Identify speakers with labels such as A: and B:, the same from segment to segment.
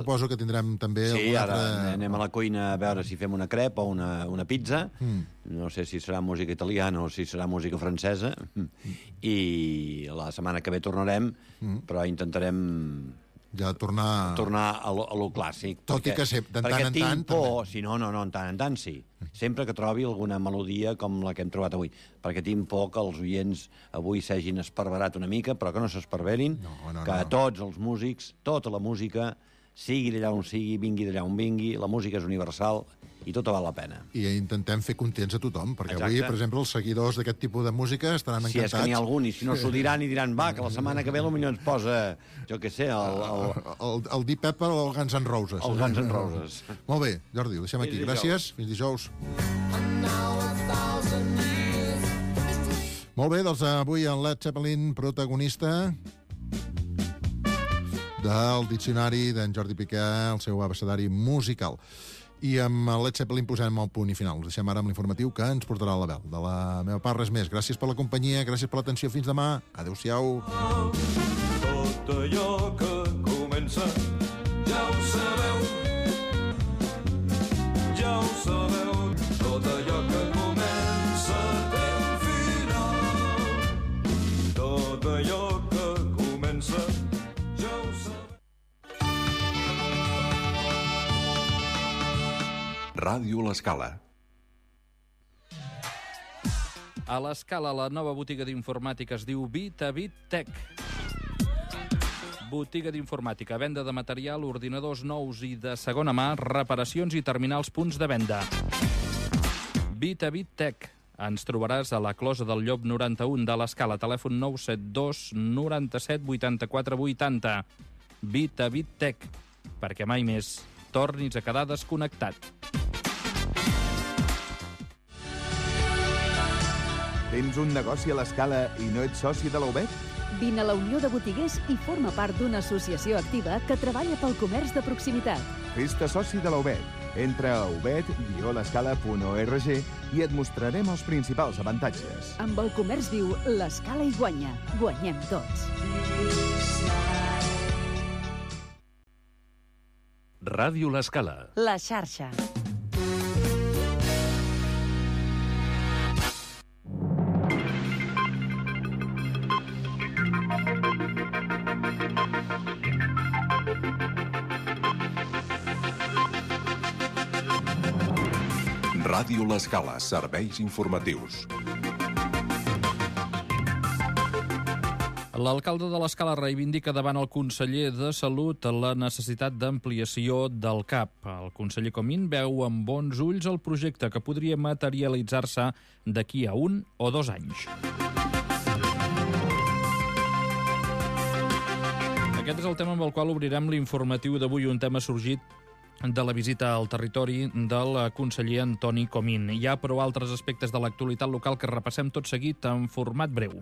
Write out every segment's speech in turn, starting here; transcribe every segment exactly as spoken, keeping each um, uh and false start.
A: suposo que tindrem també...
B: Sí, ara
A: altre...
B: anem a la cuina a veure si fem una crep o una, una pizza.
A: Mm.
B: No sé si serà música italiana o si serà música francesa. I la setmana que ve tornarem, mm. però intentarem...
A: ja tornar...
B: tornar a lo, a lo clàssic.
A: Tot
B: perquè,
A: i que sé, de tant
B: perquè
A: en
B: tinc
A: tant...
B: por,
A: també.
B: si no, no, no, en tant en tant sí. Sempre que trobi alguna melodia com la que hem trobat avui. Perquè tinc por que els oients avui s'hagin esparverat una mica, però que no s'esparverin,
A: no, no,
B: que
A: no.
B: tots els músics, tota la música, sigui d'allà on sigui, vingui d'allà on vingui, la música és universal i tot val la pena.
A: I intentem fer contents a tothom, perquè
B: Exacte.
A: avui, per exemple, els seguidors d'aquest tipus de música estaran
B: Si
A: encantats.
B: és que n'hi ha algun, i si no s'ho diran i diran, va, que la setmana que ve potser ens posa, jo què sé, el... El,
A: el, el Deep Purple o el Guns N' Roses.
B: el Guns N' Roses.
A: Molt bé, Jordi, ho deixem aquí.
B: Fins
A: Gràcies, fins dijous. Molt bé, doncs avui en Led Zeppelin, protagonista del diccionari d'en Jordi Piqué, el seu abecedari musical. I amb el Led Zeppelin posem el punt i final. Us deixem ara amb l'informatiu que ens portarà la Bel. De la meva part, res més. Gràcies per la companyia, gràcies per l'atenció. Fins demà. Adéu-siau.
C: Tot allò que comença ja ho sabeu, ja ho sabeu. Tot allò que comença té un final. Tot allò que comença ja ho sabeu.
D: Ràdio L'Escala.
E: A l'Escala, la nova botiga d'informàtica es diu Bit a Bit Tech. Botiga d'informàtica, venda de material, ordinadors nous i de segona mà, reparacions i terminals punts de venda. Bit a Bit Tech. Ens trobaràs a la Closa del Llop noranta-un de l'Escala, telèfon nou set dos noranta-set vuitanta-quatre vuitanta. Bit a Bit Tech, perquè mai més tornis a quedar desconnectat.
F: Tens un negoci a l'Escala i no ets soci de la U B E T?
G: Vine a la Unió de Botiguers i forma part d'una associació activa que treballa pel comerç de proximitat.
F: Fes-te soci de la U B E T. Entra a ubet guió l'escala punt org i et mostrarem els principals avantatges.
G: Amb el comerç viu, l'Escala hi guanya. Guanyem tots.
D: Ràdio L'Escala.
G: La xarxa.
D: Ràdio L'Escala, serveis informatius.
E: L'alcalde de l'Escala reivindica davant el conseller de Salut la necessitat d'ampliació del C A P. El conseller Comín veu amb bons ulls el projecte que podria materialitzar-se d'aquí a un o dos anys. Aquest és el tema amb el qual obrirem l'informatiu d'avui, un tema sorgit de la visita al territori del conseller Antoni Comín. Hi ha, però, altres aspectes de l'actualitat local que repassem tot seguit en format breu.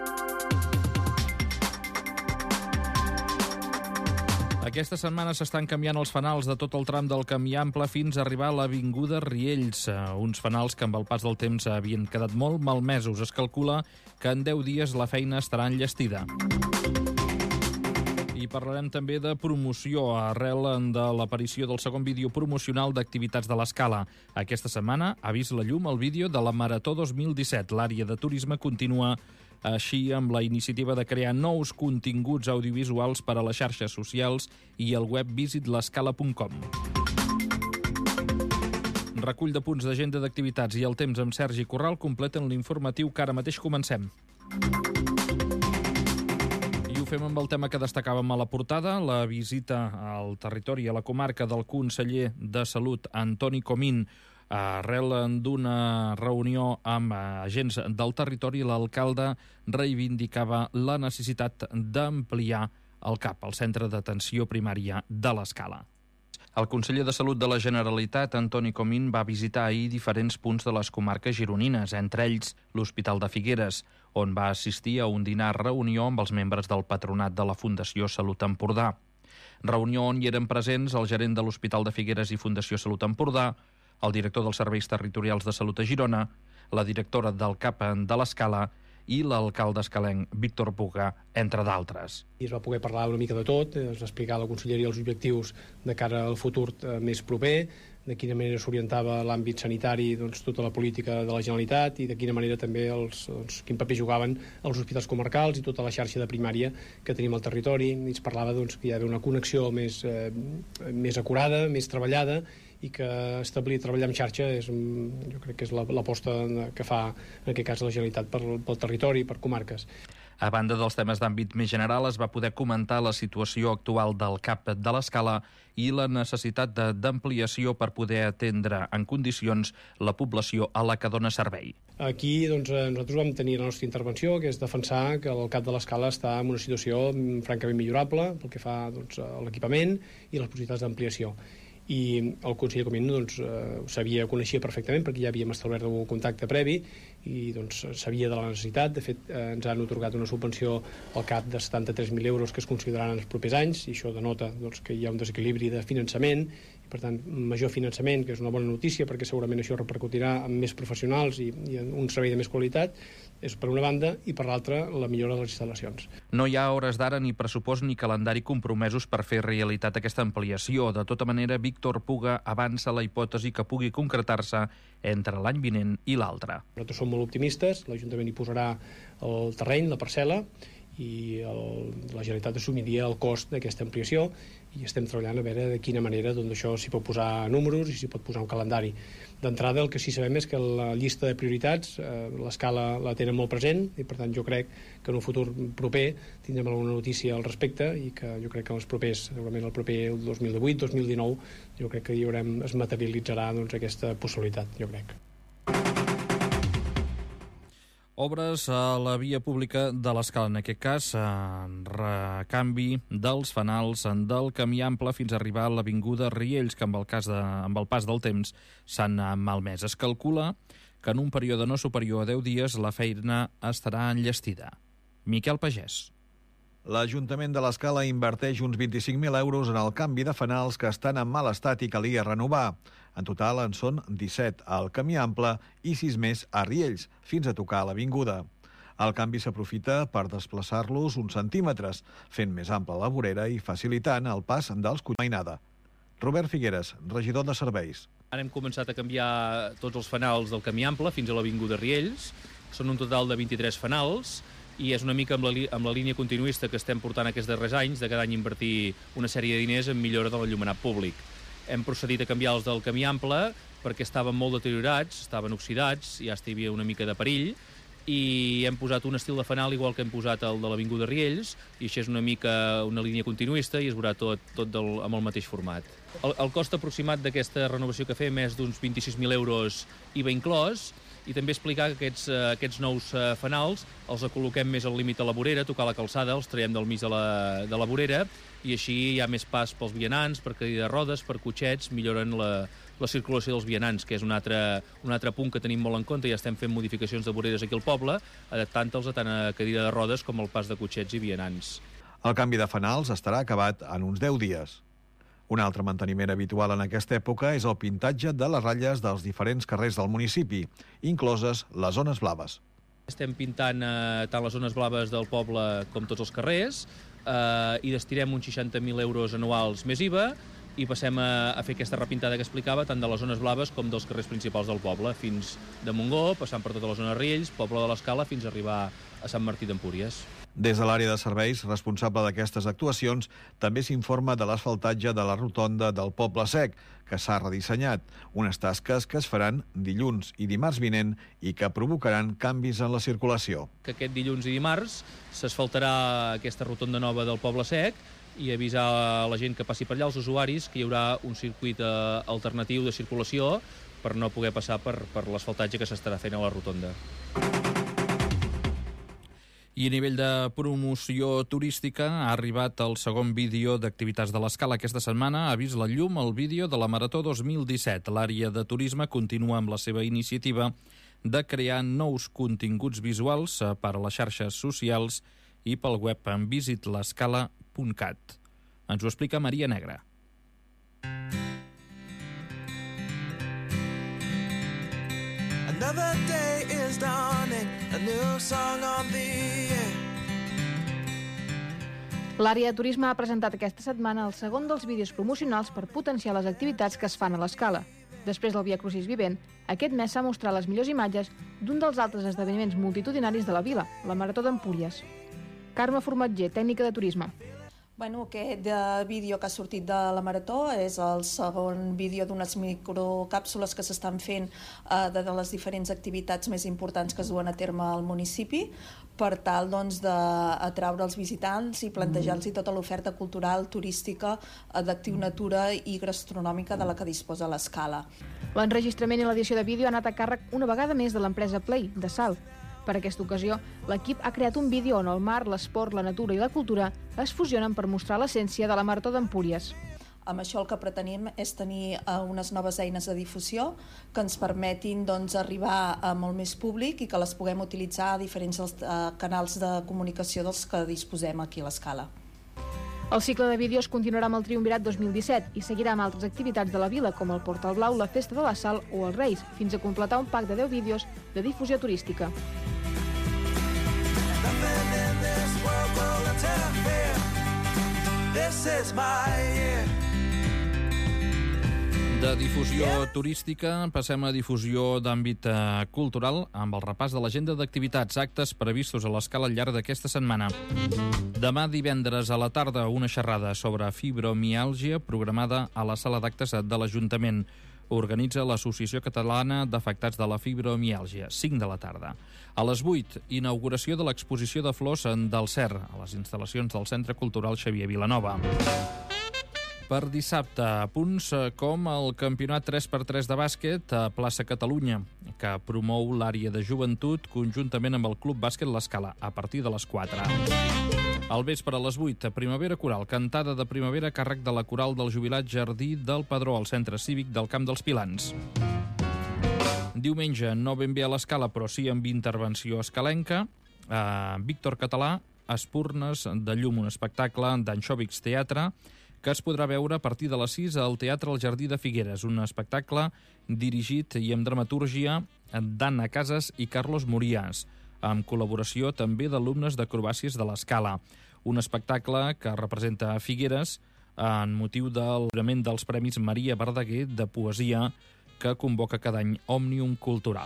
E: Aquesta setmana s'estan canviant els fanals de tot el tram del Camí Ample fins a arribar a l'Avinguda Riells. Uns fanals que amb el pas del temps havien quedat molt malmesos. Es calcula que en deu dies la feina estarà enllestida. I parlarem també de promoció arrel de l'aparició del segon vídeo promocional d'activitats de l'Escala. Aquesta setmana ha vist la llum el vídeo de la Marató dos mil disset. L'àrea de turisme continua així amb la iniciativa de crear nous continguts audiovisuals per a les xarxes socials i el web visit l'escala punt com. Recull de punts d'agenda d'activitats i el temps amb Sergi Corral completen l'informatiu que ara mateix comencem. I ho fem amb el tema que destacàvem a la portada, la visita al territori, a la comarca del conseller de Salut, Antoni Comín. Arrel d'una reunió amb agents del territori, l'alcalde reivindicava la necessitat d'ampliar el C A P, el Centre d'Atenció Primària de l'Escala. El conseller de Salut de la Generalitat, Antoni Comín, va visitar ahir diferents punts de les comarques gironines, entre ells l'Hospital de Figueres, on va assistir a un dinar-reunió amb els membres del patronat de la Fundació Salut Empordà. Reunió on hi eren presents el gerent de l'Hospital de Figueres i Fundació Salut Empordà, el director dels Serveis Territorials de Salut a Girona, la directora del C A P de l'Escala i l'alcalde escalenc Víctor Puga, entre d'altres.
H: I es va poder parlar una mica de tot, es va explicar a la Conselleria els objectius de cara al futur més proper, de quina manera s'orientava l'àmbit sanitari, doncs, tota la política de la Generalitat i de quina manera també els, doncs, quin paper jugaven els hospitals comarcals i tota la xarxa de primària que tenim al territori. I es parlava, doncs, que hi ha d'haver una connexió més, eh, més acurada, més treballada, i que establir treballar en xarxa és, jo crec que és l'aposta que fa, en aquest cas, la Generalitat pel, pel territori, per comarques.
E: A banda dels temes d'àmbit més general, es va poder comentar la situació actual del C A P de l'Escala i la necessitat d'ampliació per poder atendre en condicions la població a la que dona servei.
H: Aquí doncs, nosaltres vam tenir la nostra intervenció, que és defensar que el C A P de l'Escala està en una situació francament millorable pel que fa, doncs, a l'equipament i les possibilitats d'ampliació. I el conseller Comín, doncs, eh, sabia, coneixia perfectament, perquè ja havíem establert un contacte previ i, doncs, sabia de la necessitat. De fet, eh, ens han atorgat una subvenció al C A P de setanta-tres mil euros que es consideraran els propers anys, i això denota, doncs, que hi ha un desequilibri de finançament, i per tant major finançament, que és una bona notícia perquè segurament això repercutirà en més professionals i, i en un servei de més qualitat, és per una banda, i per l'altra la millora de les instal·lacions.
E: No hi ha a hores d'ara ni pressupost ni calendari compromesos per fer realitat aquesta ampliació. De tota manera, Víctor Puga avança la hipòtesi que pugui concretar-se entre l'any vinent i l'altre.
H: Nosaltres som molt optimistes, l'Ajuntament hi posarà el terreny, la parcel·la, i el, la Generalitat assumiria el cost d'aquesta ampliació, i estem treballant a veure de quina manera, doncs, això s'hi pot posar números i s'hi pot posar un calendari. D'entrada, el que sí sabem és que la llista de prioritats, eh, l'Escala la tenen molt present, i per tant jo crec que en un futur proper tindrem alguna notícia al respecte, i que jo crec que els propers, segurament el proper el dos mil divuit dos mil dinou, jo crec que hi haurem, es materialitzarà, doncs, aquesta possibilitat, jo crec.
E: Obres a la via pública de l'Escala, en aquest cas, en recanvi dels fanals del camí ample fins a arribar a l'avinguda Riells, que amb el, cas de, amb el pas del temps s'han malmès. Es calcula que en un període no superior a deu dies la feina estarà enllestida. Miquel Pagès.
I: L'Ajuntament de l'Escala inverteix uns vint-i-cinc mil euros en el canvi de fanals que estan en mal estat i calia renovar. En total en són disset al camí ample i sis més a Riells, fins a tocar l'avinguda. El canvi s'aprofita per desplaçar-los uns centímetres, fent més ampla la vorera i facilitant el pas dels cotxes mainada. Robert Figueres, regidor de Serveis.
J: Ara hem començat a canviar tots els fanals del camí ample fins a l'avinguda Riells. Són un total de vint-i-tres fanals, i és una mica amb la, amb la línia continuista que estem portant aquests darrers anys, de cada any invertir una sèrie de diners en millora de l'enllumenat públic. Hem procedit a canviar els del camí ample perquè estaven molt deteriorats, estaven oxidats, ja hi havia una mica de perill, i hem posat un estil de fanal igual que hem posat el de l'avinguda Riells, i això és una mica una línia continuista i es veurà tot, tot del, amb el mateix format. El, el cost aproximat d'aquesta renovació que fem és d'uns vint-i-sis mil euros I V A inclòs, i també explicar que aquests, aquests nous fanals els col·loquem més al límit a la vorera, tocar la calçada, els traiem del mig de la, de la vorera, i així hi ha més pas pels vianants, per cadira de rodes, per cotxets, milloren la, la circulació dels vianants, que és un altre, un altre punt que tenim molt en compte. Ja estem fent modificacions de voreres aquí al poble, adaptant-los a tant a cadira de rodes com al pas de cotxets i vianants.
I: El canvi de fanals estarà acabat en uns deu dies. Un altre manteniment habitual en aquesta època és el pintatge de les ratlles dels diferents carrers del municipi, incloses les zones blaves.
J: Estem pintant eh, tant les zones blaves del poble com tots els carrers, eh, i destinem uns seixanta mil euros anuals més I V A, i passem a, a fer aquesta repintada que explicava tant de les zones blaves com dels carrers principals del poble, fins de Montgó, passant per tota la zona de Riells, poble de l'Escala, fins a arribar a Sant Martí d'Empúries.
I: Des de l'àrea de serveis responsable d'aquestes actuacions també s'informa de l'asfaltatge de la rotonda del Poble Sec, que s'ha redissenyat, unes tasques que es faran dilluns i dimarts vinent i que provocaran canvis en la circulació.
J: Que aquest dilluns i dimarts s'asfaltarà aquesta rotonda nova del Poble Sec i avisar a la gent que passi per allà, els usuaris, que hi haurà un circuit eh, alternatiu de circulació per no poder passar per, per l'asfaltatge que s'estarà fent a la rotonda.
E: I a nivell de promoció turística ha arribat el segon vídeo d'activitats de l'Escala. Aquesta setmana ha vist la llum el vídeo de la Marató dos mil disset. L'àrea de turisme continua amb la seva iniciativa de crear nous continguts visuals per a les xarxes socials i pel web en visit l'escala punt cat. Ens ho explica Maria Negra.
K: And Another day is dawning, a new song on the air.
L: L'àrea de turisme ha presentat aquesta setmana el segon dels vídeos promocionals per potenciar les activitats que es fan a l'Escala. Després del Via Crucis Vivent, aquest mes s'ha mostrat les millors imatges d'un dels altres esdeveniments multitudinaris de la vila, la Marató d'Empúries. Carme Formatger, tècnica de turisme.
M: Bueno, aquest vídeo que ha sortit de la Marató és el segon vídeo d'unes microcàpsules que s'estan fent de les diferents activitats més importants que es duen a terme al municipi per tal doncs, d'atraure els visitants i plantejar-los tota l'oferta cultural, turística, d'actiu natura i gastronòmica de la que disposa l'Escala.
L: L'enregistrament i l'edició de vídeo ha anat a càrrec una vegada més de l'empresa Play, de Salt. Per aquesta ocasió, l'equip ha creat un vídeo on el mar, l'esport, la natura i la cultura es fusionen per mostrar l'essència de la Marató d'Empúries.
M: Amb això el que pretenim és tenir unes noves eines de difusió que ens permetin doncs, arribar a molt més públic i que les puguem utilitzar a diferents canals de comunicació dels que disposem aquí a l'Escala.
L: El cicle de vídeos continuarà amb el Triumvirat dos mil disset i seguirà amb altres activitats de la vila com el Portal Blau, la Festa de la Sal o els Reis, fins a completar un pack de deu vídeos de difusió turística.
E: De difusió turística passem a difusió d'àmbit eh, cultural amb el repàs de l'agenda d'activitats, actes previstos a l'Escala al llarg d'aquesta setmana. Demà divendres a la tarda una xerrada sobre fibromiàlgia programada a la sala d'actes de l'Ajuntament. Organitza l'Associació Catalana d'Afectats de la Fibromiàlgia, cinc de la tarda. A les vuit, inauguració de l'exposició de flors del C E R, a les instal·lacions del Centre Cultural Xavier Vilanova. Per dissabte, punts com el campionat tres per tres de bàsquet a Plaça Catalunya, que promou l'àrea de joventut conjuntament amb el Club Bàsquet L'Escala, a partir de les quatre. Al vespre a les vuit, Primavera Coral, cantada de primavera a càrrec de la Coral del Jubilat Jardí del Padró, al Centre Cívic del Camp dels Pilans. Diumenge, no ben bé a l'Escala, però sí amb intervenció escalenca, a Víctor Català, Espurnes de Llum, un espectacle d'Anxòvics Teatre, que es podrà veure a partir de les sis al Teatre El Jardí de Figueres, un espectacle dirigit i amb dramatúrgia d'Anna Casas i Carlos Morías, amb col·laboració també d'alumnes d'acrobàcies de l'Escala. Un espectacle que representa Figueres en motiu del lliurament dels Premis Maria Verdaguer de Poesia que convoca cada any Òmnium Cultural.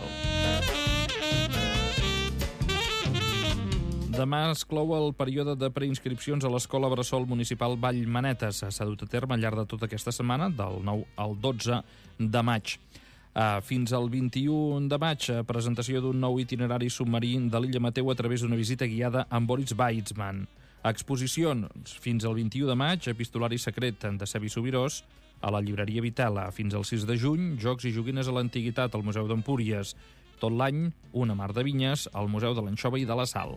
E: Demà es clou el període de preinscripcions a l'Escola Bressol Municipal Vallmanetes. S'ha dut a terme al llarg de tota aquesta setmana, del nou al dotze de maig. Fins al vint-i-u de maig, presentació d'un nou itinerari submarí de l'Illa Mateu a través d'una visita guiada amb Boris Weizmann. Exposicions fins al vint-i-u de maig, epistolari secret d'Eusebi Subirós, a la llibreria Vitela. Fins al sis de juny, jocs i joguines a l'Antiguitat al Museu d'Empúries. Tot l'any, una mar de vinyes al Museu de l'Anxova i de la Sal.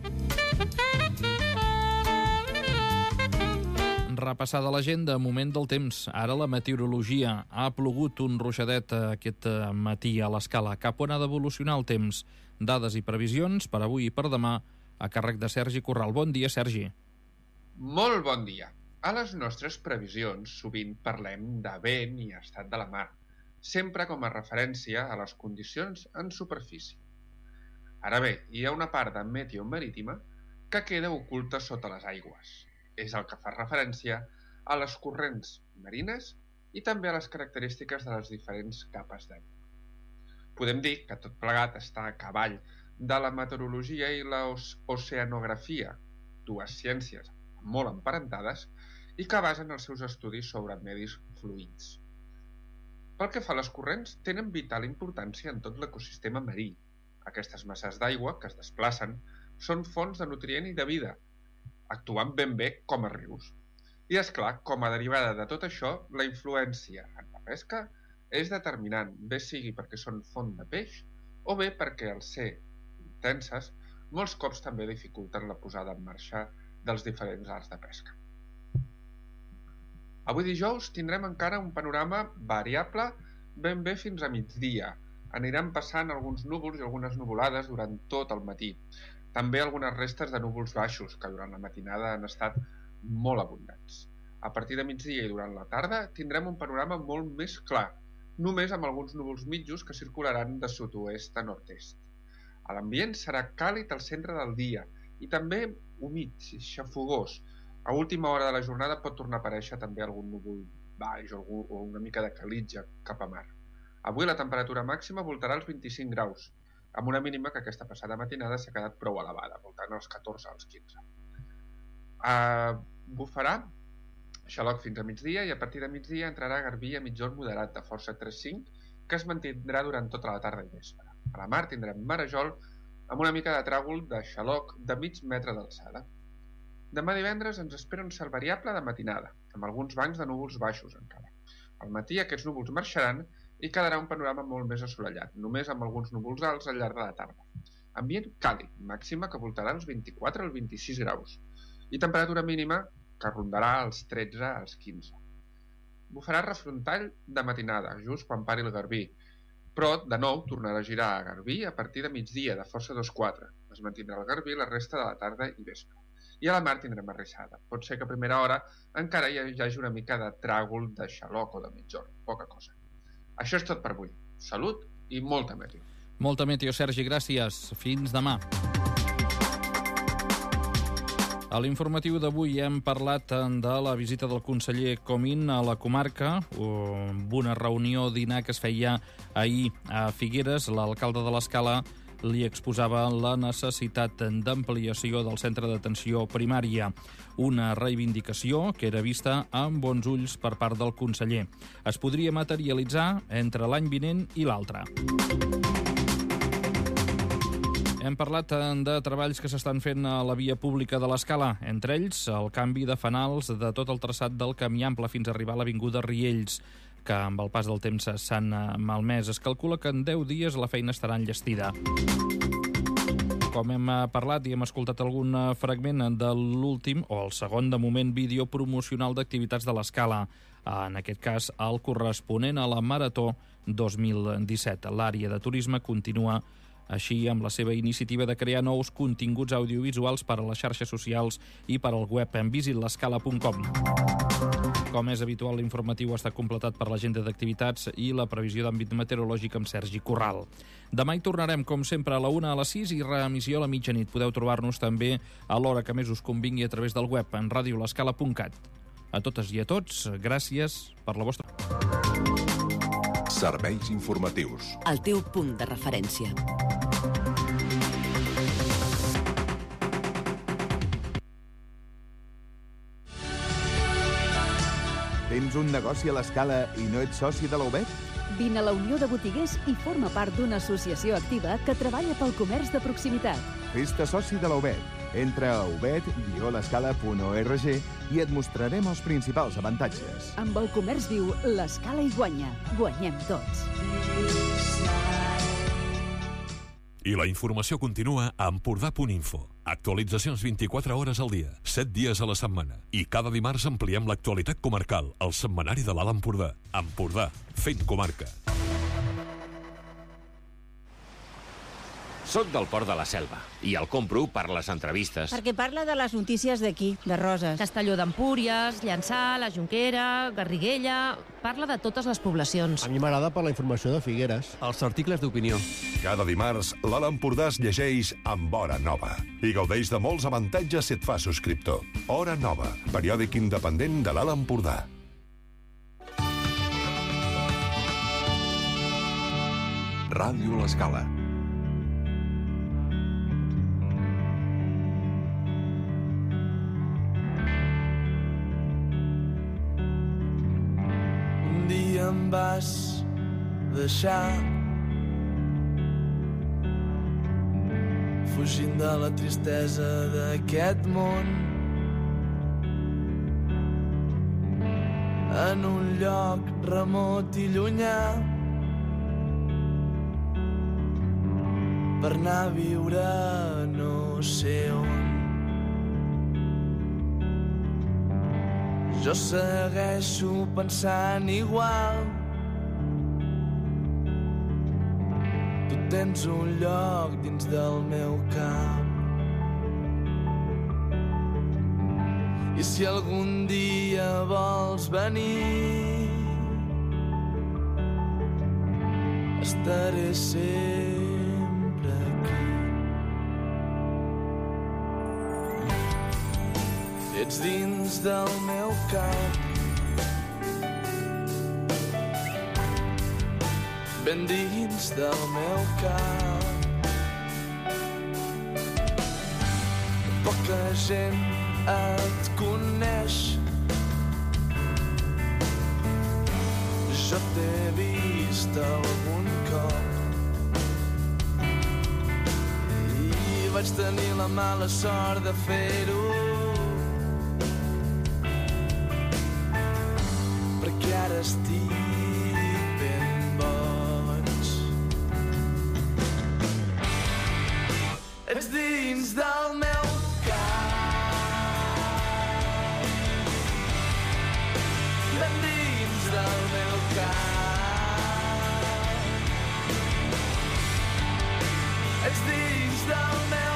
E: Repassada l'agenda, moment del temps. Ara la meteorologia. Ha plogut un ruixadet aquest matí a l'Escala. Cap on ha d'evolucionar el temps? Dades i previsions per avui i per demà a càrrec de Sergi Corral. Bon dia, Sergi.
N: Molt bon dia. A les nostres previsions sovint parlem de vent i estat de la mar, sempre com a referència a les condicions en superfície. Ara bé, hi ha una part de meteo marítima que queda oculta sota les aigües. És el que fa referència a les corrents marines i també a les característiques de les diferents capes d'aigua. Podem dir que tot plegat està a cavall de la meteorologia i l'oceanografia, dues ciències molt emparentades i que basen els seus estudis sobre medis fluids. Pel que fa a les corrents, tenen vital importància en tot l'ecosistema marí. Aquestes masses d'aigua que es desplacen són fonts de nutrient i de vida, actuant ben bé com a rius. I, és clar, com a derivada de tot això, la influència en la pesca és determinant, bé sigui perquè són font de peix o bé perquè, al ser intenses, molts cops també dificulten la posada en marxa dels diferents arts de pesca. Avui dijous tindrem encara un panorama variable ben bé fins a migdia. Aniran passant alguns núvols i algunes nuvolades durant tot el matí. També algunes restes de núvols baixos, que durant la matinada han estat molt abundants. A partir de migdia i durant la tarda tindrem un panorama molt més clar, només amb alguns núvols mitjos que circularan de sud-oest a nord-est. L'ambient serà càlid al centre del dia i també humit, xafogós. A última hora de la jornada pot tornar a aparèixer també algun núvol baix o una mica de calitja cap a mar. Avui la temperatura màxima voltarà als vint-i-cinc graus, amb una mínima que aquesta passada matinada s'ha quedat prou elevada, voltant als catorze als quinze. Uh, bufarà xaloc fins a migdia i a partir de migdia entrarà garbí a mitjón moderat de força tres cinc que es mantindrà durant tota la tarda i vespre. A la mar tindrem marejol amb una mica de tràgol de xaloc de mig metre d'alçada. Demà divendres ens espera un cel variable de matinada, amb alguns bancs de núvols baixos encara. Al matí aquests núvols marxaran i quedarà un panorama molt més assolellat, només amb alguns núvols alts al llarg de la tarda. Ambient càlid, màxima que voltarà als vint-i-quatre als vint-i-sis graus, i temperatura mínima que rondarà als tretze als quinze. Bufarà refrontall de matinada, just quan pari el garbí, però de nou tornarà a girar a garbí a partir de migdia, de força dos quatre. Es mantindrà el garbí la resta de la tarda i vespre. I a la mar tindrem arrissada. Pot ser que a primera hora encara hi hagi una mica de tràgol de xaloc o de mitjón, poca cosa. Això és tot per avui. Salut i molta meteo.
E: Molta meteo, Sergi, gràcies. Fins demà. A l'informatiu d'avui hem parlat de la visita del conseller Comín a la comarca, amb una reunió dinar que es feia ahir a Figueres. L'alcalde de l'Escala li exposava la necessitat d'ampliació del centre d'atenció primària, una reivindicació que era vista amb bons ulls per part del conseller. Es podria materialitzar entre l'any vinent i l'altre. Hem parlat de treballs que s'estan fent a la via pública de l'Escala, entre ells el canvi de fanals de tot el traçat del camí ample fins a arribar a l'avinguda Riells, que amb el pas del temps s'han malmès. Es calcula que en deu dies la feina estarà enllestida. Com hem parlat i hem escoltat algun fragment de l'últim, o el segon de moment, vídeo promocional d'activitats de l'Escala, en aquest cas el corresponent a la Marató dos mil disset. L'àrea de turisme continua així amb la seva iniciativa de crear nous continguts audiovisuals per a les xarxes socials i per al web en visit l'escala punt com. Com és habitual, l'informatiu està completat per l'agenda d'activitats i la previsió d'àmbit meteorològic amb Sergi Corral. Demà hi tornarem, com sempre, a la una, a les sis i reemissió a la mitjanit. Podeu trobar-nos també a l'hora que més us convingui a través del web en ràdio l'escala punt cat. A totes i a tots, gràcies per la vostra...
D: Serveis informatius.
O: El teu punt de referència.
F: Tens un negoci a l'Escala i no ets soci de l'A U B E T?
G: Vine a la Unió de Botiguers i forma part d'una associació activa que treballa pel comerç de proximitat.
F: Fes-te soci de l'A U B E T. Entra a ubet guió l'escala punt org i et mostrarem els principals avantatges.
G: Amb el comerç viu, l'Escala hi guanya. Guanyem tots.
P: I la informació continua a Empordà punt info. Actualitzacions vint-i-quatre hores al dia, set dies a la setmana. I cada dimarts ampliem l'actualitat comarcal, al setmanari de l'Alt Empordà. Empordà, fent comarca.
Q: Soc del Port de la Selva i el compro per les entrevistes.
R: Perquè parla de les notícies d'aquí, de Roses. Castelló d'Empúries, Llançà, la Jonquera, Garriguella... Parla de totes les poblacions.
S: A mi m'agrada per la informació de Figueres.
T: Els articles d'opinió.
D: Cada dimarts, l'Alt Empordà es llegeix amb Hora Nova i gaudeix de molts avantatges si et fa subscriptor. Hora Nova, periòdic independent de l'Alt Empordà. Ràdio l'Escala.
K: Em vas deixar fugint de la tristesa d'aquest món en un lloc remot i llunyà per anar a viure no sé on. Jo segueixo pensant igual. Tu tens un lloc dins del meu cap. I si algun dia vols venir, estaré sempre aquí. Ets dins del meu cap, ben dins del meu cap. Poca gent et coneix, jo t'he vist algun cop i vaig tenir la mala sort de fer-ho, perquè ara estic ben boig. Ets dins del meu cap, ben dins del meu cap. Ets dins del meu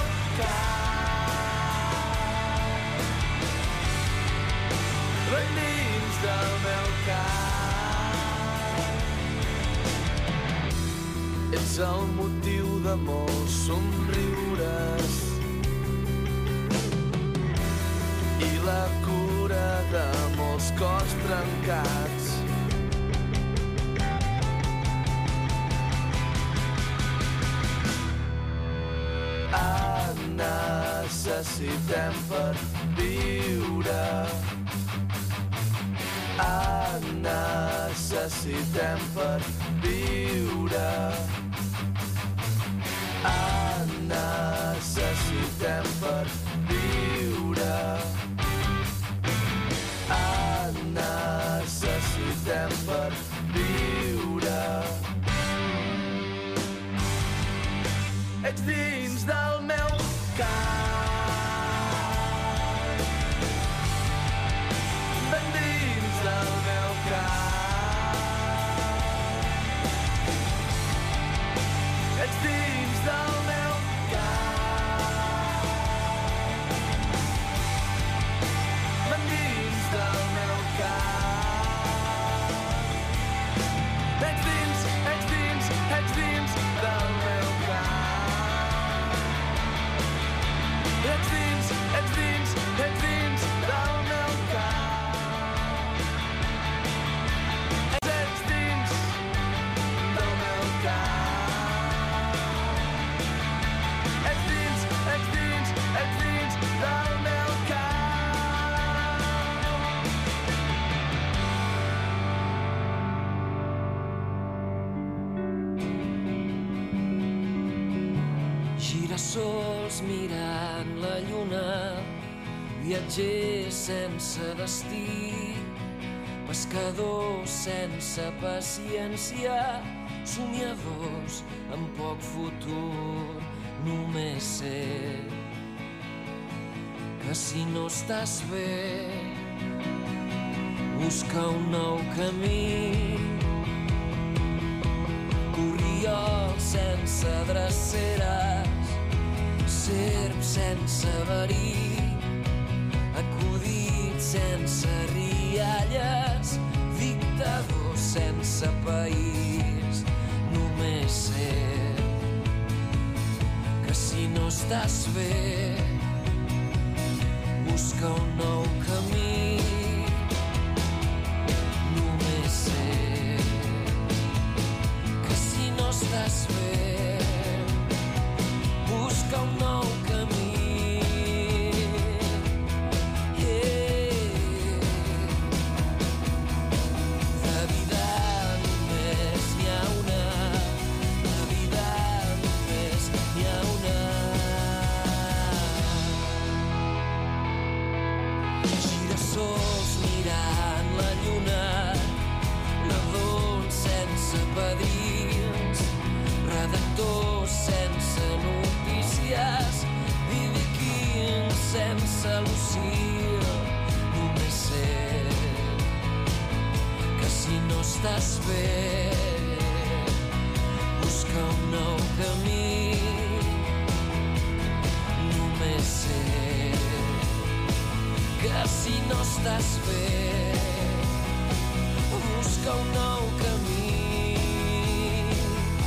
K: cap, ben dins del meu cap. Ets el motiu de molts somriures i la cura de molts cors trencats. Et necessitem per viure, et necessitem per viure, et necessitem per viure, et necessitem per viure. Ets dins del meu cap, ben dins del meu cap. Ets dins del meu cap, ben dins del meu cap. Ets dins, ets dins, ets dins del meu cap. Ets dins, ets dins, ets dins del meu cap. Ets dins del meu cap. Ets dins, ets dins, ets dins del meu cap.
T: Girassols mirant la lluna, viatgers sense destí, pescadors sense paciència, somiadors amb poc futur. Només sé que si no estàs bé, busca un nou camí. Corriol sense dreceres, serp sense verí, acudit sense rialles, dictador sense país. Només sé que si no estàs bé, busca un nou camí. Només sé que si no estàs bé, busca un nou camí. Yeah. De vida només n'hi ha una, de vida només n'hi ha una. Girassols mirant la lluna, nadons sense padrins, redactors sense notícies, viviquins sense lucir. Només sé que si no estàs bé, busca un nou camí. Només sé que si no estàs bé, busca un nou camí.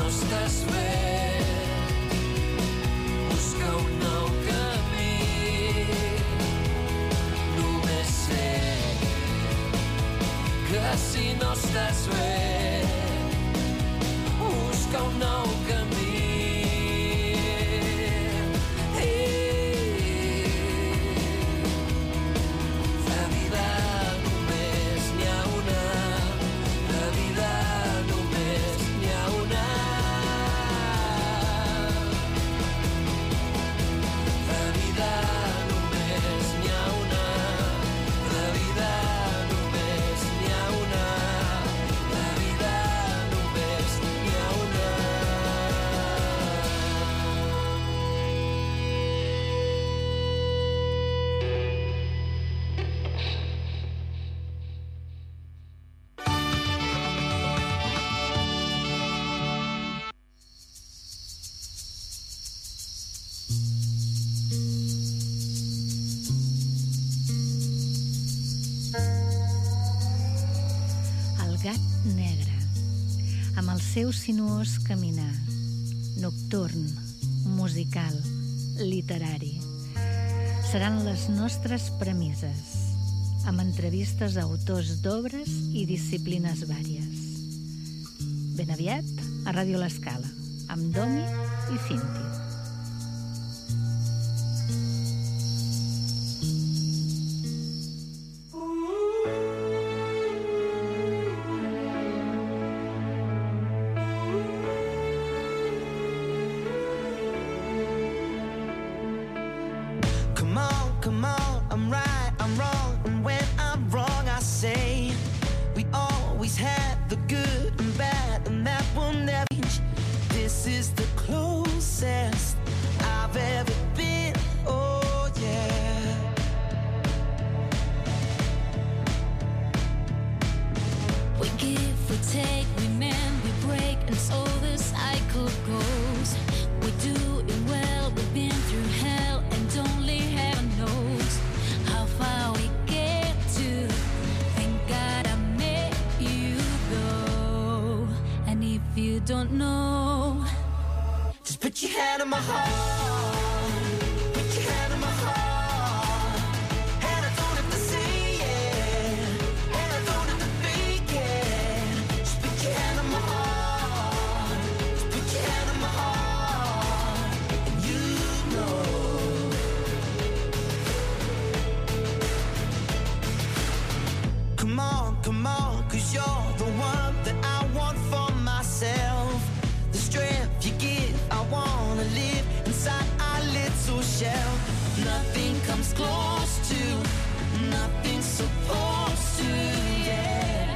T: estàs bé, busca un nou camí. Només sé que si no estàs bé, busca un nou camí. La vida només n'hi ha una, la vida només n'hi ha una. La vida només n'hi ha una, la vida només n'hi ha una, la vida només n'hi ha una.
U: El gat negre, amb el seu sinuós caminar, nocturn, musical, literari, seran les nostres premisses, amb entrevistes a autors d'obres i disciplines vàries. Ben aviat, a Ràdio L'Escala, amb Domi i Cinti.
T: Come on, come on, I'm right, I'm wrong, and when I'm wrong I say we always had the good and bad, and that will never change. This is the closest I've ever been, oh yeah.
V: We give, we take, we mend, we break, and so the cycle goes. We do it well, we've been through hell, and only heaven knows how far we get to. Thank God I met you though. And if you don't know,
T: Just put your hand on my heart, put your hand on my heart, and I don't have to say it, and I don't have to fake it. Just put your hand on my heart, just put your hand on my heart, and you know. Come on, come on, 'cause you're the one that I want for myself. The strength you give, I wanna live inside our little shell. Nothing comes close to, nothing's supposed to, yeah.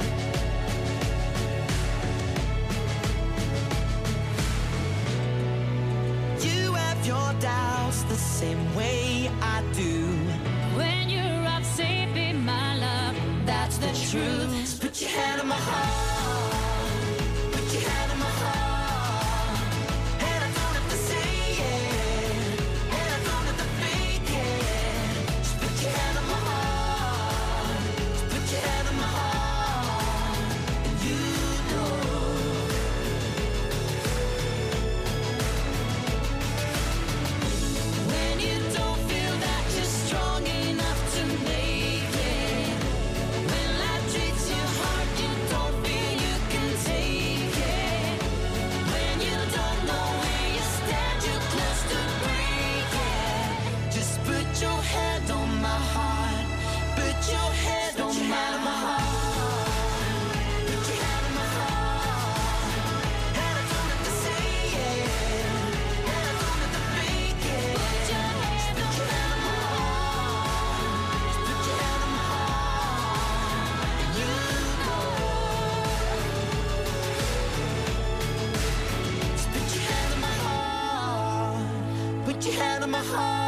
T: You have your doubts the same way I do.
V: when you're out safe in my love,
T: That's the truth. Just put your hand on my heart, put your hand on my heart, and I don't have to say it, and I don't have to fake it. Just put your hand on my heart, just put your hand on my heart, and you know.
V: when you don't feel that you're strong enough to make it, when life treats you hard, you don't feel you can take it, when you don't know where you stand, you're close to break it.
T: Just put your hand on my heart, put your hand on my heart, put your hand on my heart, and I don't have to say it, and I don't have to fake it. Put your hand on my heart, just put your hand on my heart, and you know. Just put your hand on my heart, put your hand on my heart.